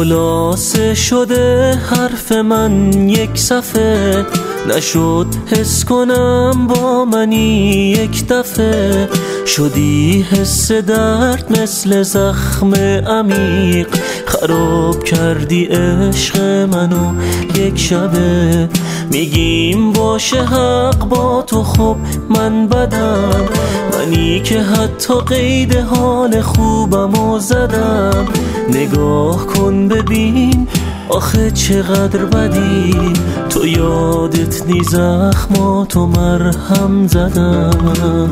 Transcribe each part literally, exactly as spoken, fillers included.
خلاصه شده حرف من یک صفحه، نشد حس کنم با منی یک دفعه. شدی حس درد مثل زخم عمیق، خراب کردی عشق منو یک شبه. میگیم باشه حق با تو، خب من بدم، منی که حتی قید حال خوبمو زدم. نگاه کن ببین آخه چقدر بدی، تو یادت نی زخماتو مرهم زدم.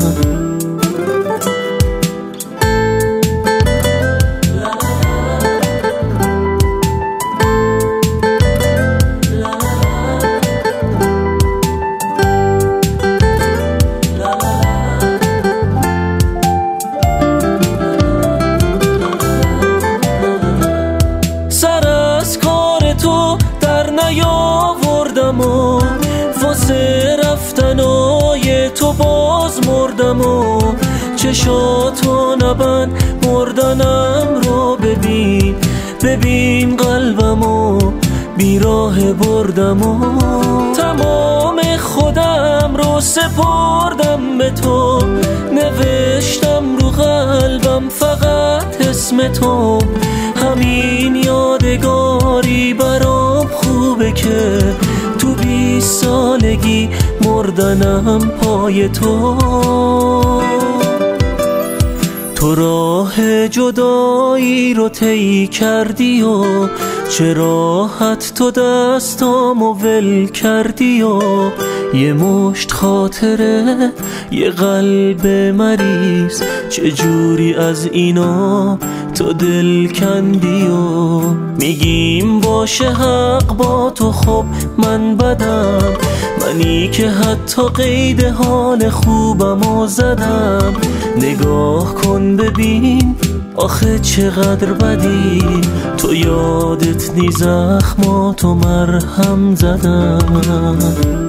نیاوردم و واسه رفتنای تو باز مردم و چشاتو نبند مردنم رو ببین، ببین قلبمو بیراه بردم و تمام خودم رو سپردم به تو. نوشتم رو قلبم فقط اسم تو، همین یادگاری برام خوبه که تو بیست سالگی مردنم پای تو. تو راه جدایی رو طی کردی و چه راحت تو دستامو ول کردی و یه مشت خاطره یه قلب مریض، چه جوری از اینا تو دل کندی و میگیم باشه حق با تو، خب من بدم، منی که حتی قید حال خوبمو زدم. نگاه کن ببین آخه چقدر بدی، تو یادت نی زخماتو مرهم زدم.